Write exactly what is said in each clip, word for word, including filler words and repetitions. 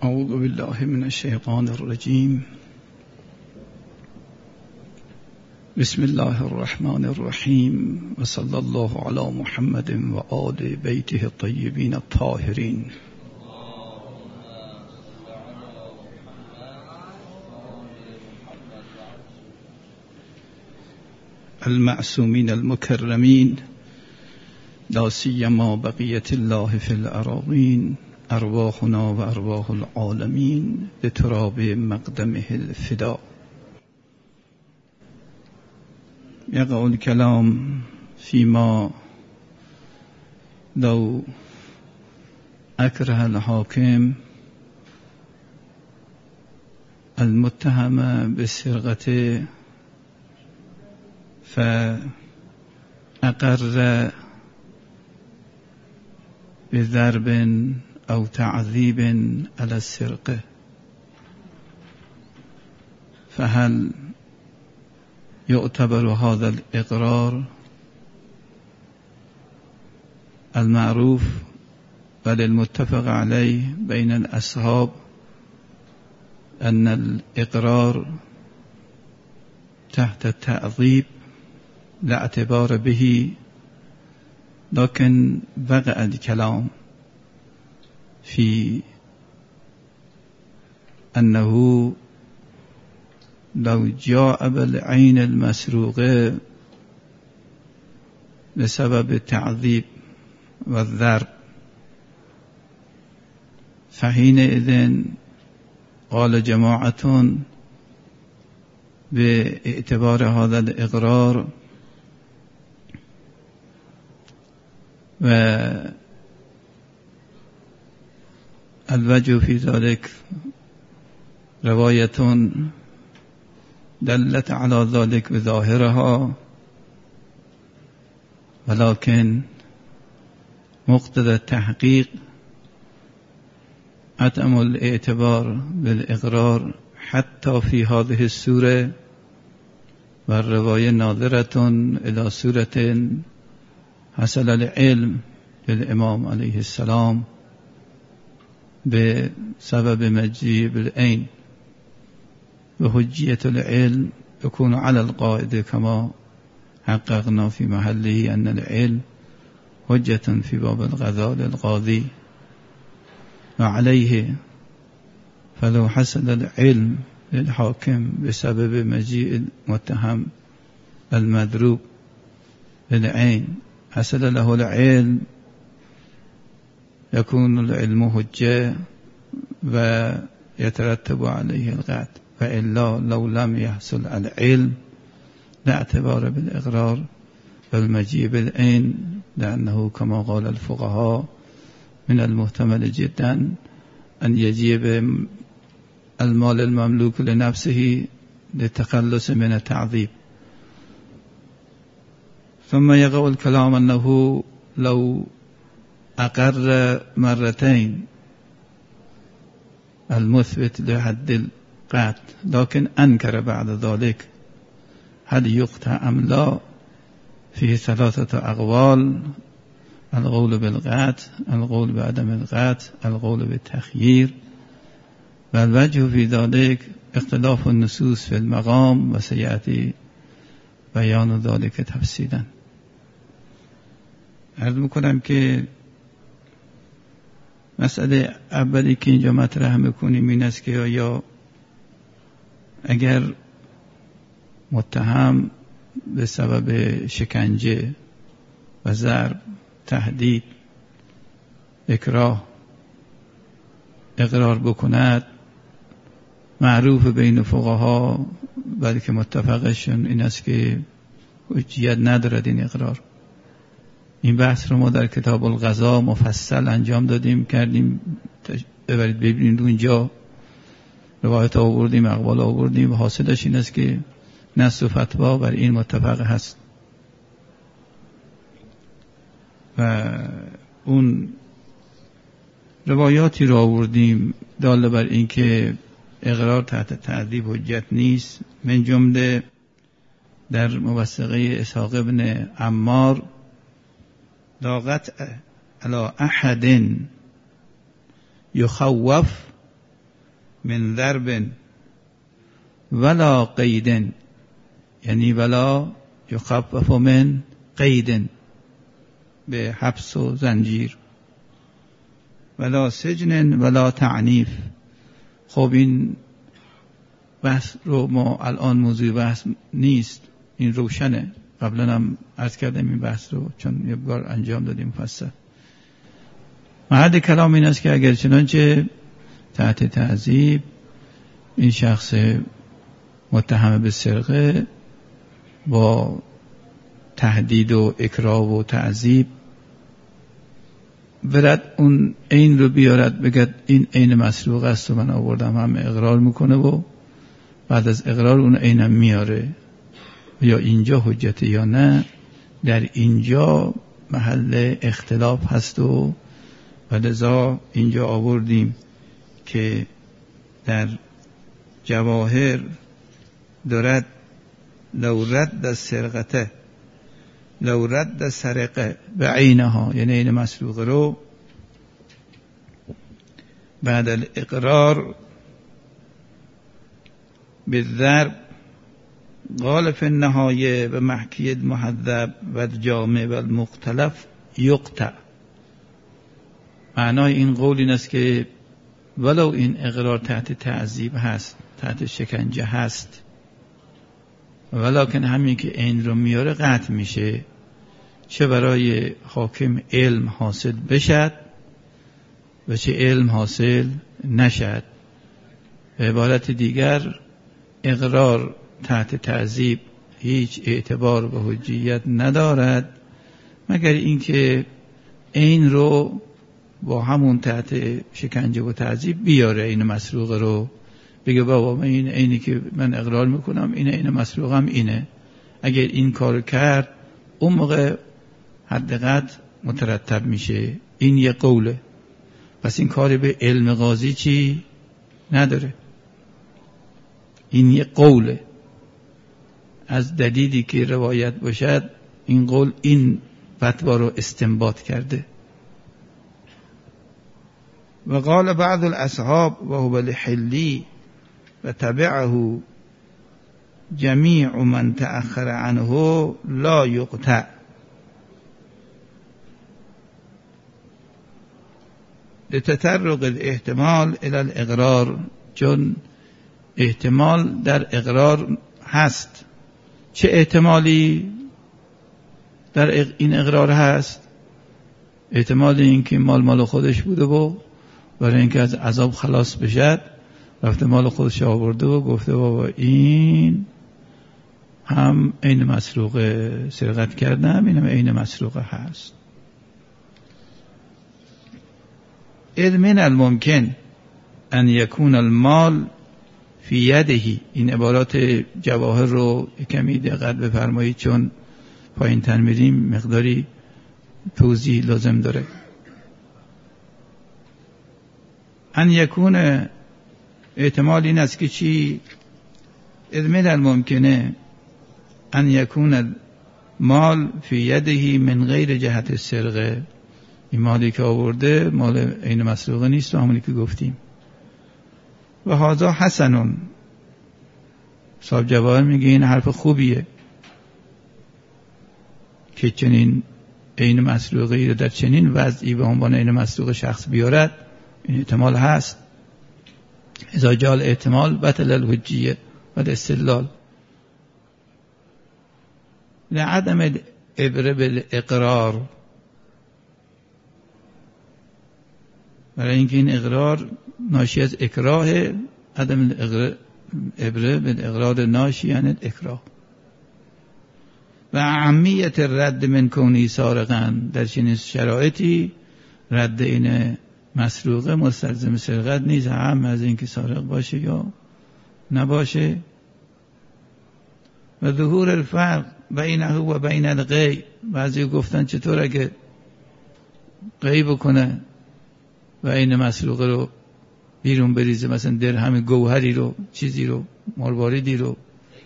اعوذ بالله من الشیطان الرجیم. بسم الله الرحمن الرحیم و صلی الله علی محمد و آل بیته الطیبین الطاهرین. المعصومین المکرمین، لا سیما بقیت الله فی الأراضین، ارواحنا و ارواح العالمین بتراب مقدمه الفدا. یقع الکلام فیما لو اکره الحاکم المتهم بالسرقة فأقر بضرب أو تعذيب على السرقة، فهل يعتبر هذا الإقرار المعروف بل المتفق عليه بين الأصحاب أن الإقرار تحت التعذيب لا اعتبار به، لكن وقع الكلام في أنه لو جاء بالعين المسروقة بسبب التعذيب والضرب فحينئذ قال جماعة باعتبار هذا الإقرار والوجه في ذلك رواية دلت على ذلك بظاهرها، ولكن مقتضى التحقيق عدم الاعتبار بالإقرار حتى في هذه السورة، والرواية ناظرة إلى سورة حصل العلم للإمام عليه السلام بسبب مجيء بالعين، وحجية العلم يكون على القائد كما حققنا في محله أن العلم حجة في باب القضاء للقاضي، وعليه فلو حصل العلم للحاكم بسبب مجيء المتهم المضروب بالعين حصل له العلم يكون العلم حجة ويترتب عليه القطع، فإلا لو لم يحصل العلم لا اعتبار بالإقرار والمجيء بالعين، لأنه كما قال الفقهاء من المحتمل جدا أن يجيب المال المملوك لنفسه للتخلص من التعذيب. ثم يقع الكلام أنه لو أقر مرتين المثبت لحد القتل لكن أنكر بعد ذلك، هل يقطع أم لا؟ فيه ثلاثة أقوال: القول بالقتل، القول بعدم القتل، القول بالتخيير. والوجه في ذلك اختلاف النصوص في المقام وسيأتي بیان ذلك تفصیلا. عرض میکنم که مسئله اولی که اینجا مطرح میکنیم این است که آیا اگر متهم به سبب شکنجه و ضرب، تهدید، اکراه اقرار بکند، معروف بین فقها بلکه متفقشون این است که حجیت ندارد این اقرار. این بحث رو ما در کتاب القضا مفصل انجام دادیم، کردیم، ببرید ببینید اونجا روایت آوردیم، اقوال آوردیم، و حاصلش این است که نص و فتوا بر این متفق هست. و اون روایاتی را آوردیم دال بر این که اقرار تحت تعذیب حجت نیست، من جمله در موثقه اسحاق ابن عمار لا قطع علی احد یخوف من ضرب ولا قید، یعنی ولا یخفف من قید، به حبس و زنجیر، ولا سجن ولا تعنیف. خب این بحث رو ما الان موضوع بحث نیست، این روشنه، قبلا هم عرض کردم این بحث رو چون یه بار انجام دادیم مفصل. محل کلام این است که اگر چنانچه تحت تعذیب این شخص متهم به سرقه با تهدید و اکراه و تعذیب برد اون عین رو بیارد بگد این عین مسروق است و من آوردم، هم اقرار میکنه و بعد از اقرار اون عینم میاره، یا اینجا حجت یا نه، در اینجا محل اختلاف هست و لذا اینجا آوردیم که در جواهر دارد لو رد السرقه لو رد السرقه به عینها، یعنی این مسروق رو بعد الاقرار بالضرب قال فی النهایه و محکی المحذب و الجامع و المختلف یقطع. معنای این قول این است که ولو این اقرار تحت تعذیب هست، تحت شکنجه هست، ولکن همین که این رو میاره قطع میشه، چه برای حاکم علم حاصل بشد و چه علم حاصل نشد. به عبارت دیگر اقرار تحت تعذیب هیچ اعتبار و حجیت ندارد مگر اینکه این رو با همون تحت شکنجه و تعذیب بیاره، این مسروق رو بگه بابا من این اینی که من اقرار میکنم اینه، این مسروقم اینه. اگر این کار کرد اون موقع حد قطع مترتب میشه. این یه قوله. پس این کاری به علم قاضی چی نداره، این یه قوله. از دلیلی که روایت باشد این قول این فتوا رو استنباط کرده. و قال بعض الاصحاب و هو لحلی و تبعه جمیع من تأخر عنه لا یقطع. لتطرق الاحتمال الى الاقرار، چون احتمال در اقرار هست. چه احتمالی در این اقرار هست؟ احتمال این که مال مال خودش بوده و برای اینکه از عذاب خلاص بشد رفته مال خودش آورده و گفته بابا این هم عین مسروقه سرقت کردم، این هم عین مسروقه هست. اذ من الممکن ان یکون المال فی یده. این عبارات جواهر رو کمی دقت بفرمایید چون پایین تر میریم مقداری توضیح لازم داره. ان یکون احتمال این است که چی؟ اذ من الممکنه ان یکون مال فی یده من غیر جهت السرقه. این مالی که آورده مال عین مسروقه نیست و همونی که گفتیم. و هذا حسنون. صاحب جواهر میگه این حرف خوبیه که چنین عین مسروقه رو در چنین وضعی به عنوان عین مسروقه شخص بیارد. این احتمال هست. اذا جاء الاحتمال بطل الحجیه و الاستدلال. لعدم العبره بالاقرار، برای اینکه این اقرار ناشی از اکراه، عدم عبره بالاقرار ناشی یعنی اکراه. و اهمیت رد من کونی سارقا، در چنین شرایطی رد این مسروقه مستلزم سرقت نیست، هم از اینکه سارق باشه یا نباشه. و ظهور الفرق بینه و بین الغی. بعضی گفتن چطور اگه غی بکنه و این مسروقه رو بیرون بریزه، مثلا درهم گوهری رو، چیزی رو، مارواریدی رو،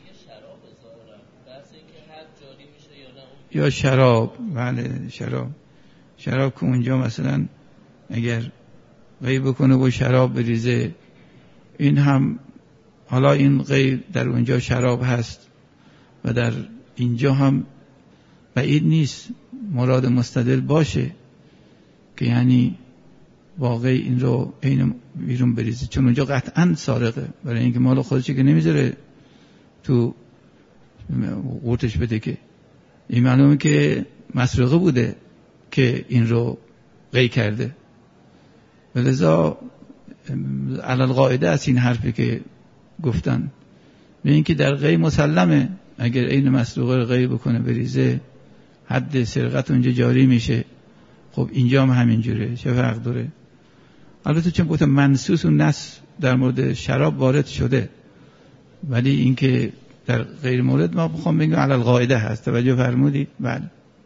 یا شراب. بله شراب. شراب که اونجا مثلا اگر غی بکنه و شراب بریزه، این هم حالا این غیر در اونجا شراب هست و در اینجا هم بعید نیست مراد مستدل باشه که یعنی واقعی این رو عین بیرون بریزه، چون اونجا قطعا سارقه، برای اینکه مال خودش که نمیذاره تو قورتش بده، که این معلومه که مسروقه بوده که این رو قی کرده. ولذا علل قاعده است این حرفی که گفتن به این که در قی مسلمه اگر این مسروقه رو قی بکنه بریزه حد سرقت اونجا جاری میشه. خب اینجا هم همینجوره، چه فرق داره؟ البته چون گفتم منصوص و نص در مورد شراب وارد شده، ولی اینکه در غیر مورد ما بخوام بگم علل قاعده هست. توجه فرمودید؟ بله.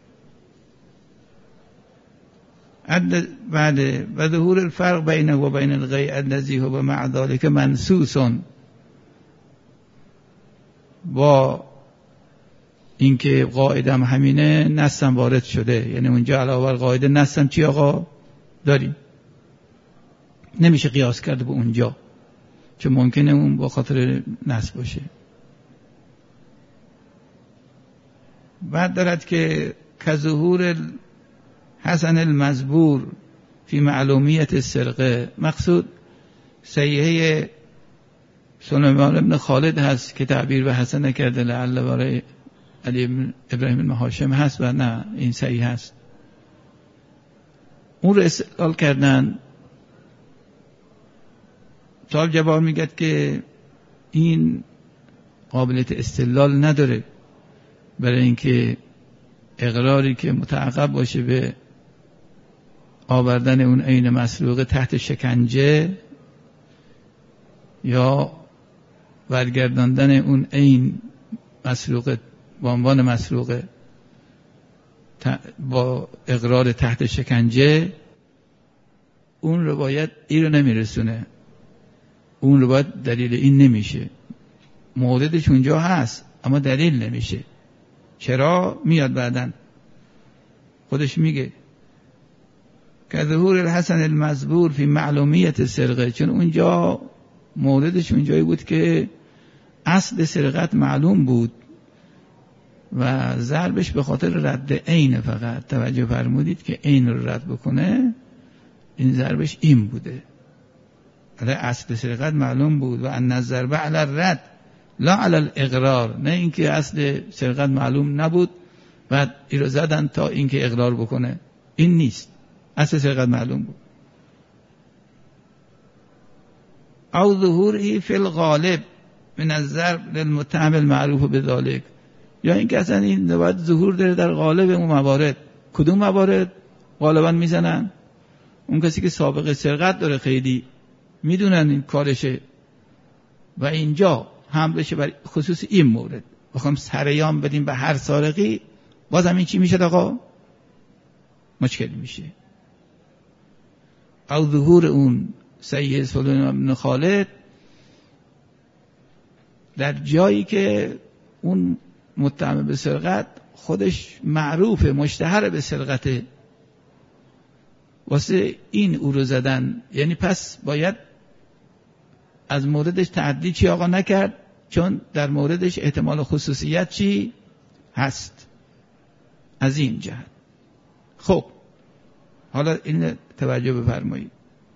بله. و ظهور الفرق بینه و بین الغی الذی هو مع ذلك منصوص، با اینکه قاعده هم همینه نصم وارد شده، یعنی اونجا علاوه بر قاعده نصم چی آقا داریم، نمیشه قیاس کرده به اونجا، چون ممکنه اون با خاطر نص باشه. بعد دارد که کظهور حسن المزبور فی معلومیت السرقه، مقصود صحیحه سلیمان ابن خالد هست که تعبیر به حسن کرده، لعل برای علی ابراهیم بن هاشم هست و نه این صحیح هست. اون رو استدلال کردن. صاحب جواب میگه که این قابلیت استدلال نداره، برای اینکه اقراری که متعقب باشه به آوردن اون عین مسروقه تحت شکنجه یا برگرداندن اون عین مسروقه با عنوان مسروقه با اقرار تحت شکنجه، اون روایت این رو نمیرسونه، اون روایت دلیل این نمیشه. موردش اونجا هست اما دلیل نمیشه. چرا؟ میاد بعدن خودش میگه که ظهور الحسن المزبور فی معلومیت سرقه، چون اونجا موردش اونجایی بود که اصل سرقت معلوم بود و ضربش به خاطر رد عین فقط. توجه فرمودید که عین رو رد بکنه، این ضربش این بوده. اصل سرقت معلوم بود و ان الضرب علی الرد لا علی الاقرار، نه اینکه اصل سرقت معلوم نبود بعد این رو زدن تا اینکه اقرار بکنه، این نیست، اصل سرقت معلوم بود. او ظهوری فی الغالب من الضرب للمتهم المعروف بذلك، یا اینکه اصلا این باید ظهور داره در غالب اون موارد. کدوم موارد غالبا میزنن؟ اون کسی که سابقه سرقت داره، خیلی میدونن این کارشه و اینجا هم بشه بر خصوص این مورد بخوام سریان بدیم به هر سارقی، بازم این چی میشه آقا؟ مشکل میشه. او ظهور اون سید سلیمان بن خالد در جایی که اون متهم به سرقت خودش معروفه، مشتهر به سرقته، واسه این او رو زدن، یعنی پس باید از موردش تعدی چی آقا نکرد، چون در موردش احتمال خصوصیت چی هست از این جهت. خب حالا این توجه بفرمایید.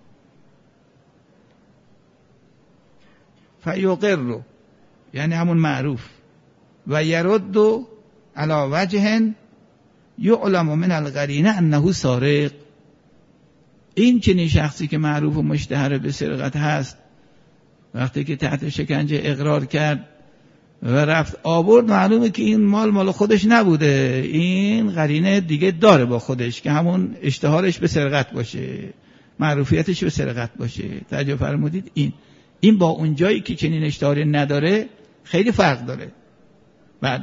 فیقر رو یعنی همون معروف و یرد علی وجه یعلم من القرینه انه سارق، این چنین شخصی که معروف و مشتهر به سرقت هست وقتی که تحت شکنجه اقرار کرد و رفت آورد، معلومه که این مال مال خودش نبوده، این قرینه دیگه داره با خودش که همون اشتهارش به سرقت باشه، معروفیتش به سرقت باشه. توجه فرمودید؟ این این با اون جایی که چنین اشتهاری نداره خیلی فرق داره. بعد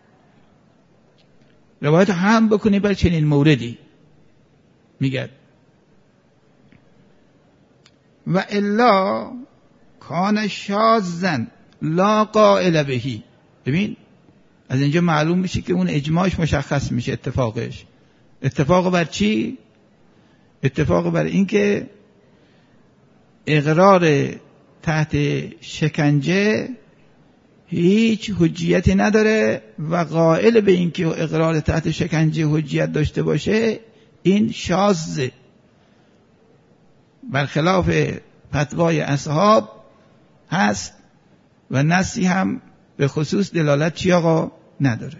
روایت هم بکنی بر چنین موردی میگه و الا کان شاذن لا قائل بهی. ببین از اینجا معلوم میشه که اون اجماعش مشخص میشه، اتفاقش. اتفاق بر چی؟ اتفاق بر این که اقرار تحت شکنجه هیچ حجیتی نداره و قائل به این که اقرار تحت شکنجه حجیت داشته باشه این شاذه، برخلاف فتوای اصحاب هست و نصی هم به خصوص دلالت چی آقا نداره.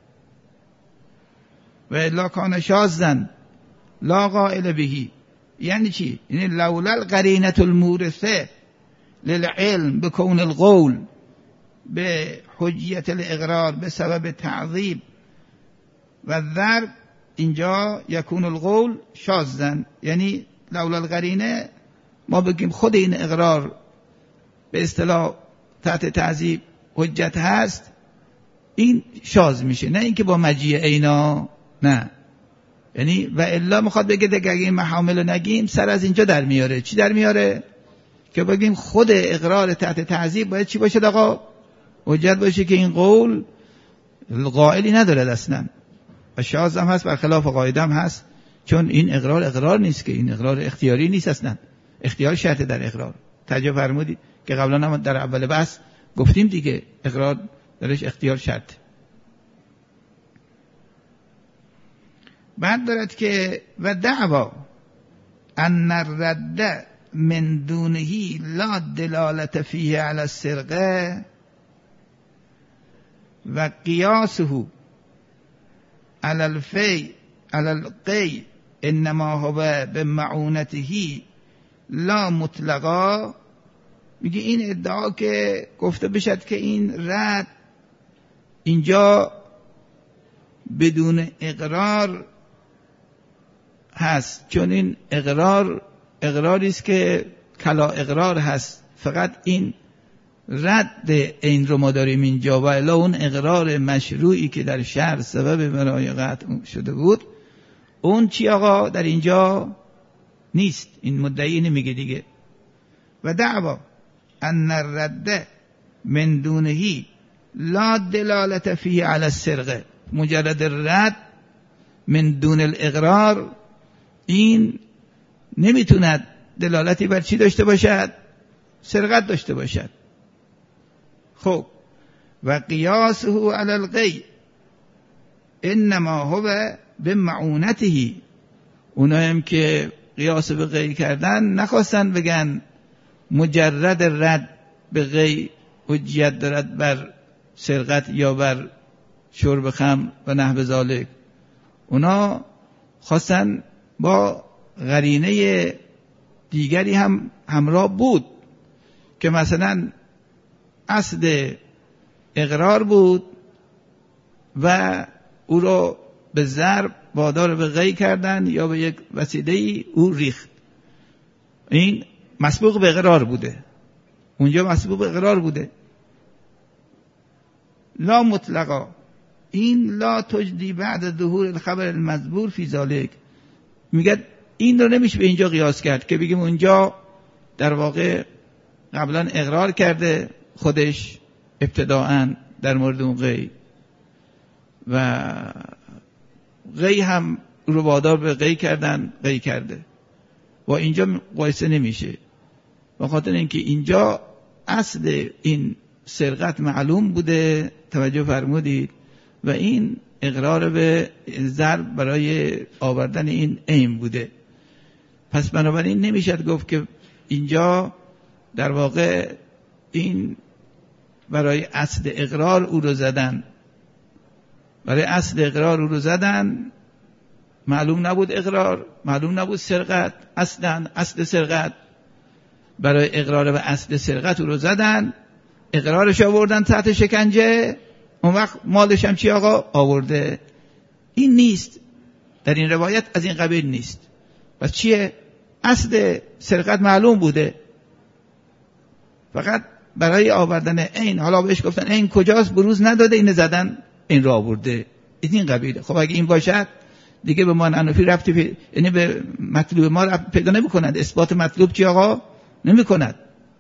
و الا کان شاذن لا قائل بهی، یعنی چی؟ یعنی لولا القرینة المورثه للعلم بکون القول به حجیت الاقرار به سبب تعذیب و ضرب، اینجا یکون القول شاذن، یعنی لولا القرینه ما بگیم خود این اقرار به اصطلاح تحت تعذیب حجت هست، این شاذ میشه، نه اینکه با مجیء عینا، نه. یعنی و الا میخواد بگه دیگه اگه این محامل نگیم سر از اینجا در میاره. چی در میاره؟ که بگیم خود اقرار تحت تعذیب باید چی باشه آقا؟ حجت باشه که این قول قائلی نداره اصلا و شاذ هم هست، برخلاف قاعده هم هست، چون این اقرار اقرار نیست، که این اقرار اختیاری نیست اصلا، اختیار شرط در اقرار. توجه فرمودید که قبلا هم در اول بحث گفتیم دیگه اقرار درش اختیار شرط. بعد دارد که و دعوا ان الرد من دونه لا دلالت فیه علی السرقه و قیاسه علی الفی علی القی انما هو بمعونته لا مطلقا. میگه این ادعا که گفته بشد که این رد اینجا بدون اقرار هست، چون این اقرار اقراری است که کلا اقرار هست، فقط این رد این رو ما داریم اینجا و الا اون اقرار مشروعی که در شرع سبب برای قطع شده بود اون چی آقا در اینجا نیست. این مدعی نمیگه دیگه. و دعوا ان الرد من دونه لا دلالت فیه علی السرقه، مجرد رد من دون الاقرار این نمیتوند دلالتی بر چی داشته باشد؟ سرقت داشته باشد. خب و قیاسه علی القی انما هو بمعونته، اونایم که قیاس به قی کردن نخواستن بگن مجرد رد به قی حجیت دارد بر سرقت یا بر شرب خمر و نحو ذالک، اونا خواستن با قرینه دیگری هم همراه بود که مثلا اصل اقرار بود و او رو به ضرب وادار به قی کردن یا به یک وسیله‌ای او ریخت، این مسبوق به اقرار بوده، اونجا مسبوق به اقرار بوده. لا مطلقا، این لا تجدی بعد ظهور الخبر المذکور فی ذالک، میگه این رو نمیشه به اینجا قیاس کرد که بگیم اونجا در واقع قبلا اقرار کرده خودش ابتداءً در مورد اون قی و قی هم رو وادار به قی کردن قی کرده و اینجا مقایسه نمیشه، به خاطر اینکه اینجا اصل این سرقت معلوم بوده، توجه فرمودید، و این اقرار به ضرب برای آوردن این عین بوده. پس بنابراین نمیشد گفت که اینجا در واقع این برای اصل اقرار او رو زدن، برای اصل اقرار او رو زدن، معلوم نبود اقرار، معلوم نبود سرقت، اصلا اصل سرقت، برای اقرار به اصل سرقت او رو زدن، اقرارش آوردن تحت شکنجه، اون وقت مالش هم چی آقا آورده. این نیست، در این روایت از این قبیل نیست. پس چیه؟ اصل سرقت معلوم بوده، فقط برای آوردن عین، حالا بهش گفتن عین کجاست، بروز نداده، این زدن این را آورده، این قبیله. خب اگه این باشد دیگه به ما انفی رفتی پی... یعنی به مطلوب ما رفت پیدا نمی کند، اثبات مطلوب چی آقا نمی کند،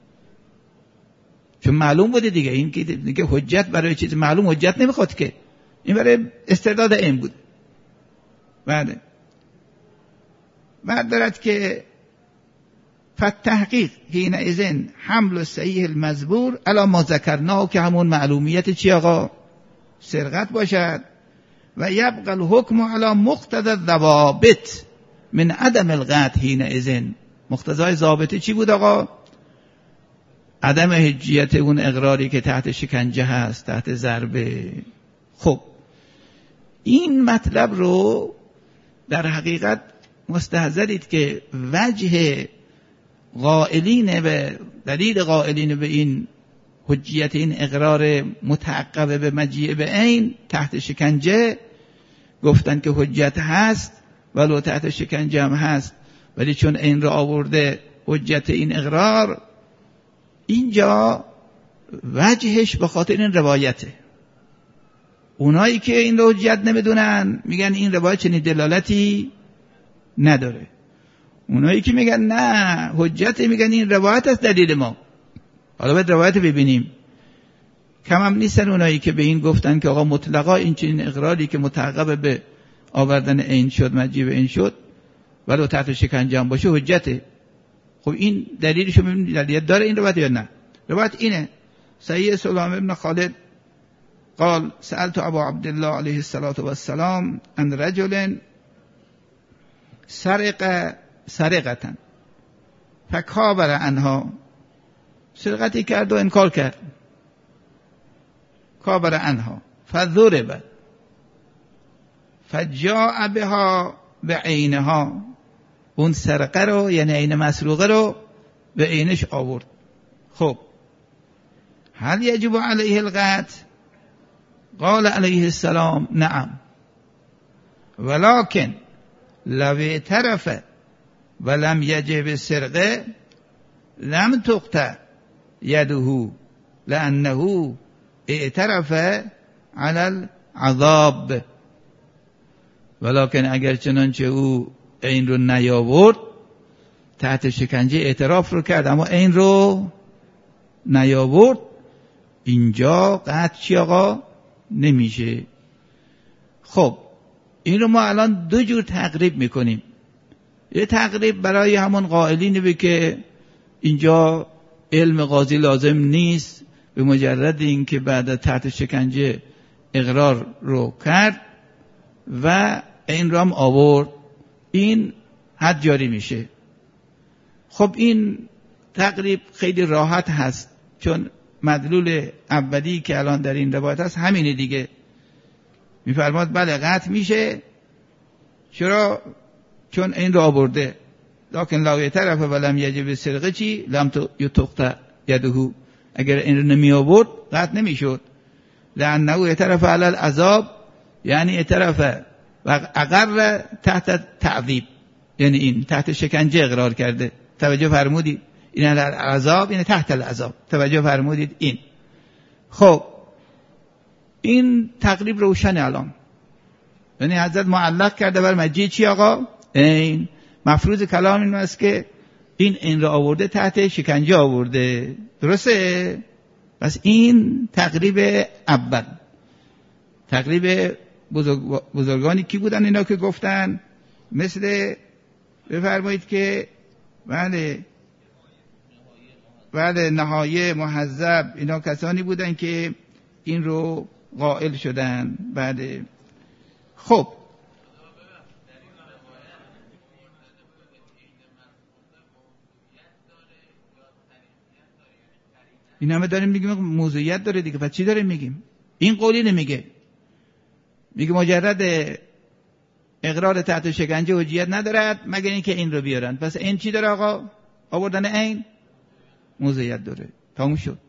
چون معلوم بوده دیگه. این که دیگه حجت برای چیز معلوم حجت نمیخواد که، این برای استرداد این بود. بعد بعد دارد که فتحقیق حین اذن حمل صحیح المزبور علی ما ذکرناه، که همون معلومیت چی آقا؟ سرقت باشد. و یبقى الحکم علی مقتضی الضوابط من عدم القطع حین اذن. مقتضای ضابطه چی بود آقا؟ عدم حجیت اون اقراری که تحت شکنجه هست، تحت ضربه. خب این مطلب رو در حقیقت مستحضرید که وجه قائلین به دلیل قائلین به این حجیت این اقرار متعقب به مجیء به عین تحت شکنجه گفتن که حجیت هست، ولو تحت شکنجه هم هست، ولی چون این را آورده حجیت این اقرار، اینجا وجهش به خاطر این روایته. اونایی که این رو حجیت نمیدونن میگن این روایت چنین دلالتی نداره. اونایی که میگن نه حجت، میگن این روایت است دلیل ما. حالا باید روایت ببینیم. کم هم نیستن اونایی که به این گفتن که آقا مطلقا این چنین اقراری که متعقب به آوردن عین شد، مجیء به عین شد، ولو تحت شکنجه هم باشه حجته. خب این دلیلشو ببینید، دلیل داره این روایت یا نه؟ روایت اینه: صحیح سلام ابن خالد قال سألت ابا عبدالله علیه الصلاة والسلام عن رجل سرق سرقتا فکابر عنها، سرقتی کرد و انکار کرد، کابر عنها فضرب فجاء بها بعینها، اون سرقه رو یعنی عین مسروقه رو به عینش آورد. خب هل یجب علیه القطع؟ قال علیه السلام نعم، ولكن لو اعترف ولم یجب السرقه لم تقطع یده لانه اعترف علی العذاب. ولكن اگر چنانچه او این رو نیاورد، تحت شکنجه اعتراف رو کرد اما این رو نیاورد، اینجا قطع چی آقا؟ نمیشه. خب این رو ما الان دو جور تقریب میکنیم. یه تقریب برای همون قائلینه به که اینجا علم قاضی لازم نیست، به مجرد این که بعد تحت شکنجه اقرار رو کرد و این رو هم آورد، این حد جاری میشه. خب این تقریب خیلی راحت هست، چون مدلول اولی که الان در این روایت هست همینه دیگه. میفرماد بله قطع میشه. چرا؟ چون این رو آورده. لکن لو طرف ولم یجب السرقه چی؟ لم یتقطع یده، اگر این رو نمی آورد قطع نمیشد. لانه اعترف علی العذاب، یعنی اعترف و اقر تحت تعذیب، یعنی این تحت شکنجه اقرار کرده. توجه فرمودید؟ این العذاب یعنی تحت العذاب. توجه فرمودید؟ این خب این تقریب روشن الان. یعنی حضرت معلق کرده بر مجیء چی آقا؟ این مفروض کلام این است که این این را آورده تحت شکنجه آورده. درسته؟ پس این تقریب اول. تقریب بزرگ بزرگانی کی بودن اینا که گفتن؟ مثل بفرمایید که بله بله نهایه محذب، اینا کسانی بودن که این رو قائل شدن. بعد خب این همه داریم میگیم موضوعیت داره دیگه. پس چی داریم میگیم؟ این قولی نمیگه، میگه مجرد اقرار تحت شکنجه حجیت ندارد مگر اینکه این رو بیارن. پس این چی داره آقا؟ آوردن این موضوعیت داره. تموم شد.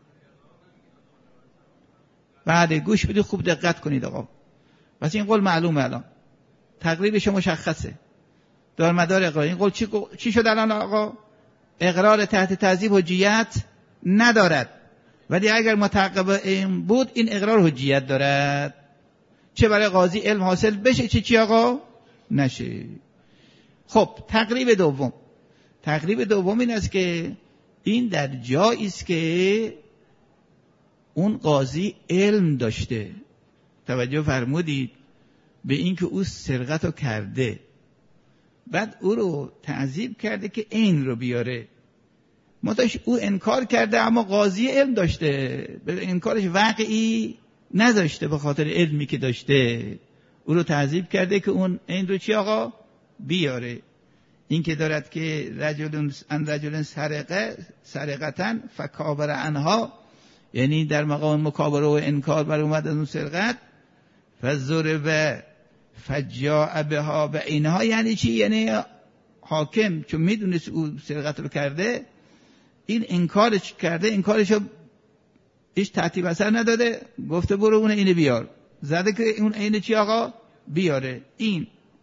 بعد گوش بدید خوب دقت کنید آقا. پس این قول معلومه الان، تقریبش مشخصه، دار مدار اقرار. این قول چی, چی شد الان آقا؟ اقرار تحت تعذیب حجیت ندارد، ولی اگر متعقب این بود این اقرار حجیت دارد، چه برای قاضی علم حاصل بشه چه چی آقا نشه. خب تقریب دوم، تقریب دوم این است که این در جایی است که اون قاضی علم داشته. توجه فرمودید به این که او سرقت رو کرده، بعد او رو تعذیب کرده که عین رو بیاره. متاش او انکار کرده، اما قاضی علم داشته، به انکارش واقعی نداشته، به خاطر علمی که داشته او رو تعذیب کرده که اون عین رو چی آقا بیاره. این که دارد که رجل ان رجل سرقه سرقتن فکابر عنها، یعنی در مقام مکابره و انکار بر اومد از اون سرقت، فضرب فجاء بها بعینها، یعنی چی؟ یعنی حاکم چون میدونست او سرقت رو کرده، این انکارش کرده، انکارشو هیچ تحتی بسر نداده، گفته برو اون اینو بیار، زده که اون اینو چی آقا بیاره. این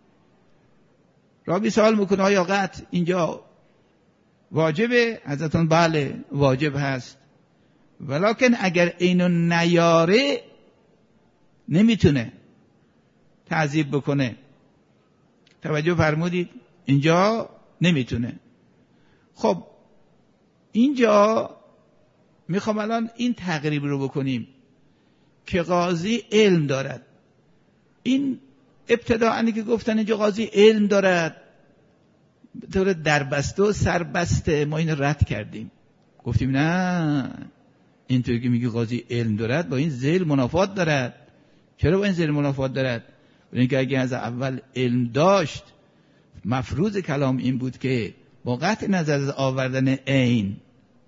رابی سوال میکنه آیا قطع اینجا واجبه؟ حضرتون بله واجب هست، ولیکن اگر اینو نیاره نمیتونه تعذیب بکنه. توجه فرمودید؟ اینجا نمیتونه. خب اینجا میخوام الان این تقریب رو بکنیم که قاضی علم دارد. این ابتداعی که گفتن اینجا قاضی علم دارد به طور دربسته و سربسته ما این رد کردیم، گفتیم نه، اینطوری که میگی قاضی علم دارد با این ذیل منافات دارد. چرا با این ذیل منافات دارد؟ برای اینکه اگه از اول علم داشت، مفروض کلام این بود که با قطع نظر از آوردن عین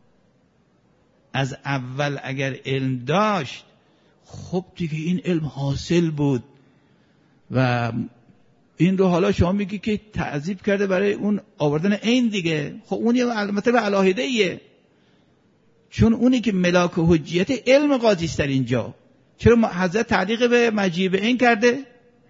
از اول اگر علم داشت، خب دیگه این علم حاصل بود و این رو حالا شما میگی که تعذیب کرده برای اون آوردن عین دیگه. خب اون یه البته به علاهده ایه، چون اونی که ملاک حجیت علم قاضی است در اینجا. چرا حضرت تعلیق به مجیء به عین کرده؟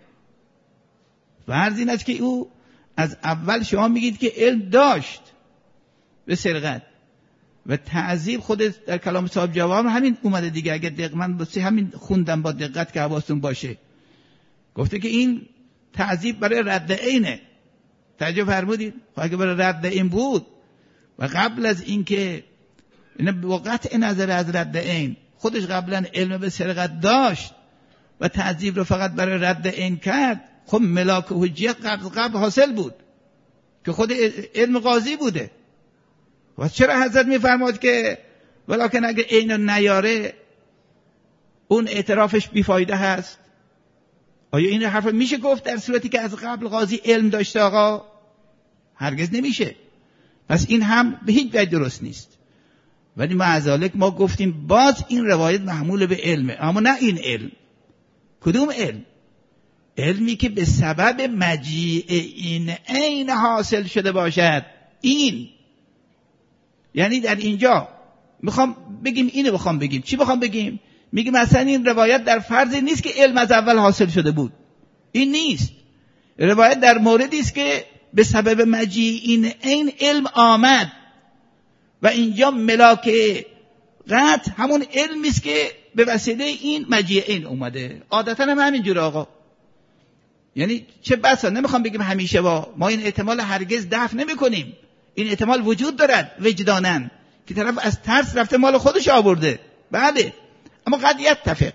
فرض این است که او از اول شما میگید که علم داشت به سرقت و تعذیب، خود در کلام صاحب جواب همین اومده دیگه. اگر دقیق من بسی همین خوندم با دقت که حواستون باشه، گفته که این تعذیب برای رد عینه. توجه فرمودید؟ خب اگه برای رد عین بود و قبل از اینکه این با قطع نظر از رد عین خودش قبلا علم به سرقت داشت و تعذیب رو فقط برای رد عین کرد، خب ملاک حجیت قبل قبل حاصل بود که خود علم قاضی بوده. و چرا حضرت میفرماد که ولکن اگه عین نیاره اون اعترافش بیفایده هست؟ آیا این حرف میشه گفت در صورتی که از قبل قاضی علم داشته آقا؟ هرگز نمیشه. پس این هم به هیچ وجه درست نیست. ولی معذالک ما گفتیم باز این روایت محمول به علمه، اما نه این علم. کدوم علم؟ علمی که به سبب مجیء این عین حاصل شده باشد. این یعنی در اینجا میخوام بگیم اینو بخوام بگیم چی بخوام بگیم؟ میگیم مثلا این روایت در فرض نیست که علم از اول حاصل شده بود، این نیست. روایت در موردی است که به سبب مجیء این عین علم آمد و اینجا ملاک قطع همون علمی است که به وسیله این مجیء عین اومده. عادتا هم همینجوره آقا. یعنی چه بسا، نمیخوام بگیم همیشه، با ما این احتمال هرگز دفع نمی‌کنیم. این احتمال وجود دارد وجدانن که طرف از ترس رفته مال خودش آورده، بله، اما قد یتفق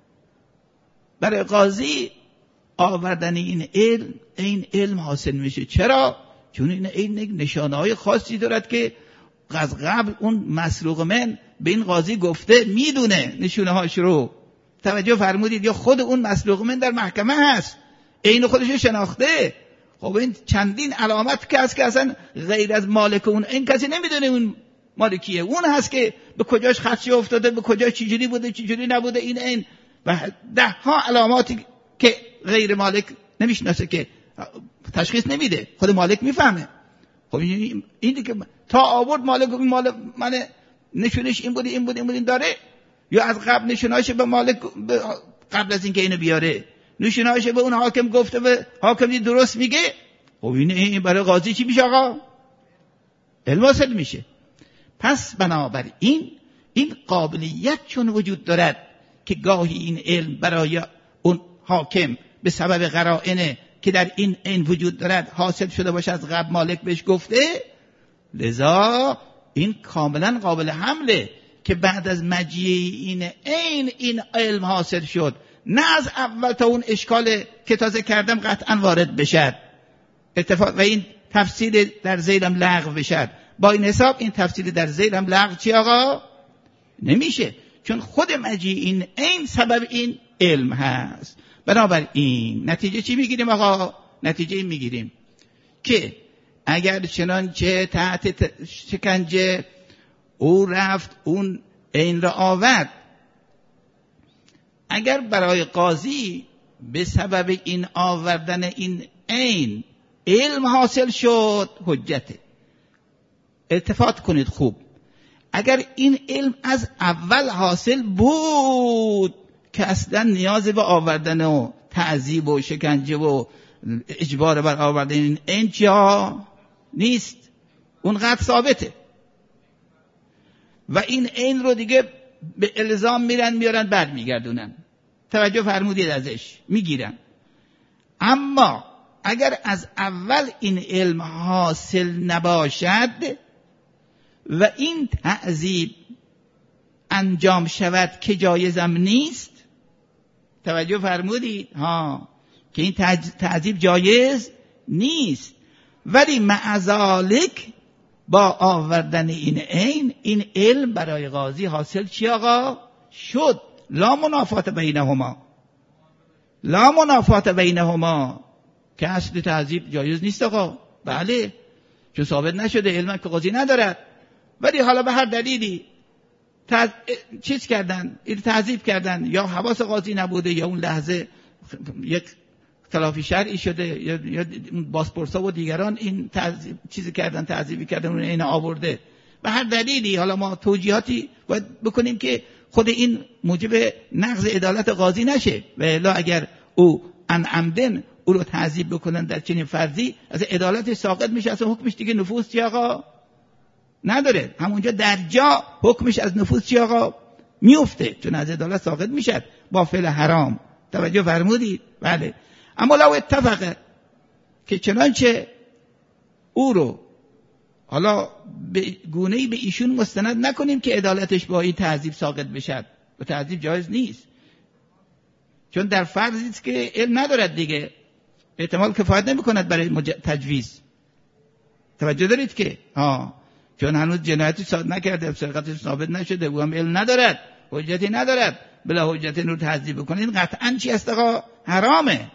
برای قاضی آوردن این علم، این علم حاصل میشه. چرا؟ چون این این نشانه‌های خاصی دارد که از قبل اون مسروق من به این قاضی گفته، میدونه نشونه‌هاش رو. توجه فرمودید؟ یا خود اون مسروق من در محکمه هست، عین خودش رو شناخته. خب این چندین علامت که هست که اصلا غیر از مالک اون این کسی نمیدونه اون مالکیه. اون هست که به کجاش خدشی افتاده، به کجا چجوری بوده چجوری نبوده، این این و ده ها علاماتی که غیر مالک نمیشناسه، که تشخیص نمیده، خود مالک میفهمه. خب این این که تا آورد مالک مال من نشونش این بوده این بوده این بوده داره، یا از قبل نشوناش به مالک قبل از اینکه اینو بیاره نشوناش به اون حاکم گفته و حاکم درست میگه. خب این برای قاضی چی میشه آقا؟ علم حاصل میشه. پس بنابراین این قابلیت چون وجود دارد که گاهی این علم برای اون حاکم به سبب قرائن که در این عین وجود دارد حاصل شده باشه، از قبل مالک بهش گفته، لذا این کاملا قابل حمله که بعد از مجیء این عین این علم حاصل شد، نه از اول تا اون اشکال که تازه کردم قطعا وارد بشد. اتفاق و این تفصیل در ذیلم لغو بشد، با این حساب این تفصیل در ذیلم لغو چی آقا؟ نمیشه، چون خود مجیء این عین سبب این علم هست. بنابراین نتیجه چی میگیریم آقا؟ نتیجه این میگیریم که اگر چنانچه تحت شکنجه او رفت اون عین را آورد، اگر برای قاضی به سبب این آوردن این عین علم حاصل شد، حجته. التفات کنید خوب، اگر این علم از اول حاصل بود که اصلا نیاز به آوردن و تعذیب و شکنجه و اجبار بر آوردن این عین جا نیست، اون قطع ثابته و این عین رو دیگه به الزام میرن میارن بعد میگردونن، توجه فرمودید ازش میگیرن. اما اگر از اول این علم حاصل نباشد و این تعذیب انجام شود که جایزم نیست، توجه فرمودید ها که این تعذیب جایز نیست، ولی معذالک با آوردن این عین این علم برای قاضی حاصل چی آقا؟ شد. لا منافات بینهما، لا منافات بینهما، که اصل تعذیب جایز نیست آقا. بله، چون ثابت نشده، علم که قاضی ندارد، ولی حالا به هر دلیلی تز... چیز کردن، این تعذیب کردن، یا حواس قاضی نبوده، یا اون لحظه یک خلافی شرعی شده، یا, یا بازپرسا و دیگران این تعذیب چیزی کردن، تعذیبی کردن، اون اینو آورده. به هر دلیلی حالا ما توجیهاتی باید بکنیم که خود این موجب نقض عدالت قاضی نشه، و الا اگر او ان عمدن او رو تعذیب بکنن در چنین فرضی، از عدالت ساقط میشه، اصلا حکمش دیگه نفوذ چی آقا نداره، همونجا در جا حکمش از نفوذ چی آقا میفته، چون از عدالت ساقط میشد با فعل حرام. توجه فرمودید؟ بله. اما لو اتفقه که چنانچه او رو حالا به گونه‌ای به ایشون مستند نکنیم که عدالتش با این تعذیب ساقط بشد، و تعذیب جایز نیست، چون در فرضی است که علم ندارد دیگه، احتمال کفایت نمی‌کند برای مج... تجویز. توجه دارید که ها، چون هنوز جنایتی صادر نکرده، سرقتش ثابت نشده، او هم علم ندارد، حجتی ندارد، بلا حجت رو تعذیب بکنه، این قطعاً چی است آقا؟ حرامه.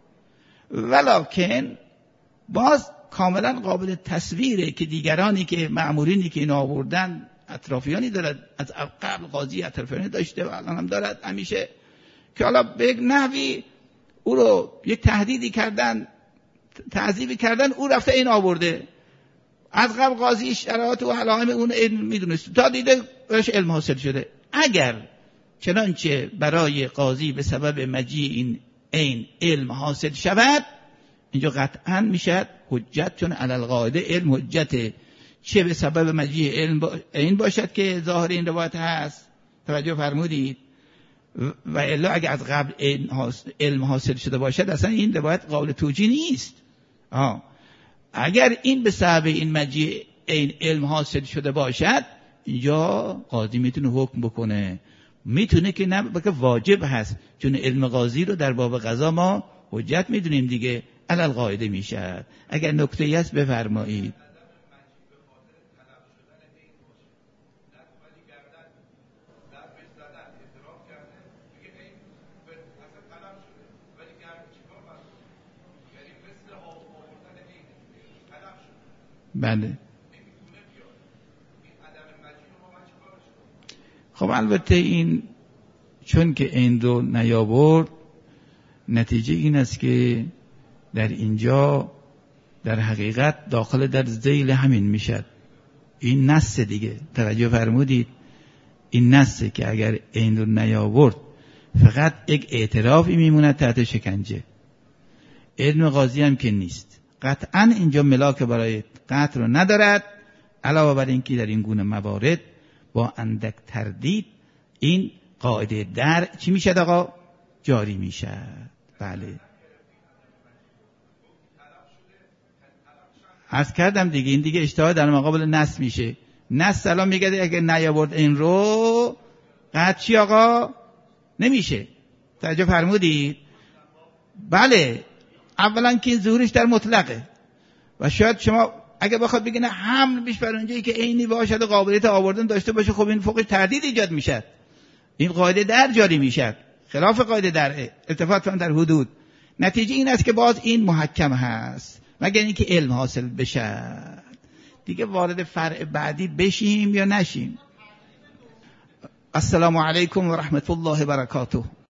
ولکن باز کاملا قابل تصویره که دیگرانی که مأمورینی که اینو آوردن اطرافیانی دارد، از قبل قاضی اطرافیانی داشته و الان هم دارد همیشه، که حالا به یک نحوی او رو یک تهدیدی کردن، تعذیبی کردن، او رفته این آورده، از قبل قاضی شرایط و علائم اون علم میدونست، تا دیده برش علم حاصل شده. اگر چنانچه برای قاضی به سبب مجیء این عین علم حاصل شود، اینجا قطعا میشد حجت، چون علی القاعده علم حجته، چه به سبب مجیء علم با... این باشد که ظاهر این روایت هست. توجه فرمودید؟ و الا اگر از قبل علم حاصل شده باشد، اصلا این روایت قابل توجیه نیست. آه. اگر این به سبب این مجیء این علم حاصل شده باشد، اینجا قاضی میتونه حکم بکنه، میتونه که نه بلکه واجب هست، چون علم قاضی رو در باب قضا ما حجت میدونیم دیگه، علی القاعده میشه. اگر نکته‌ای هست بفرمایید. بله. خب البته این چون که این رو نیاورد، نتیجه این است که در اینجا در حقیقت داخل در ذیل همین میشد. این نص دیگه، توجه فرمودید؟ این نصه که اگر این رو نیاورد فقط یک اعترافی میموند تحت شکنجه، علم قاضی هم که نیست، قطعا اینجا ملاک برای قطع رو ندارد. علاوه بر این که در این گونه موارد با اندک تردید این قاعده در چی میشد آقا؟ جاری میشد. بله عرض کردم دیگه، این دیگه اجتهاد در مقابل نص میشه. نص الان میگه اگه نیاورد این رو قطع چی آقا؟ نمیشه. توجه فرمودید؟ بله اولا که ظهورش در مطلقه، و شاید شما اگه بخواد بگین حمل بیش بر اونجایی که عینی باشد و قابلیت آوردن داشته باشه، خب این فوقش تردید ایجاد میشه، این قاعده در جاری میشه، خلاف قاعده در التفات در حدود. نتیجه این است که باز این محکم هست مگر اینکه علم حاصل بشه. دیگه وارد فرع بعدی بشیم یا نشیم. السلام علیکم و رحمت الله و برکاته.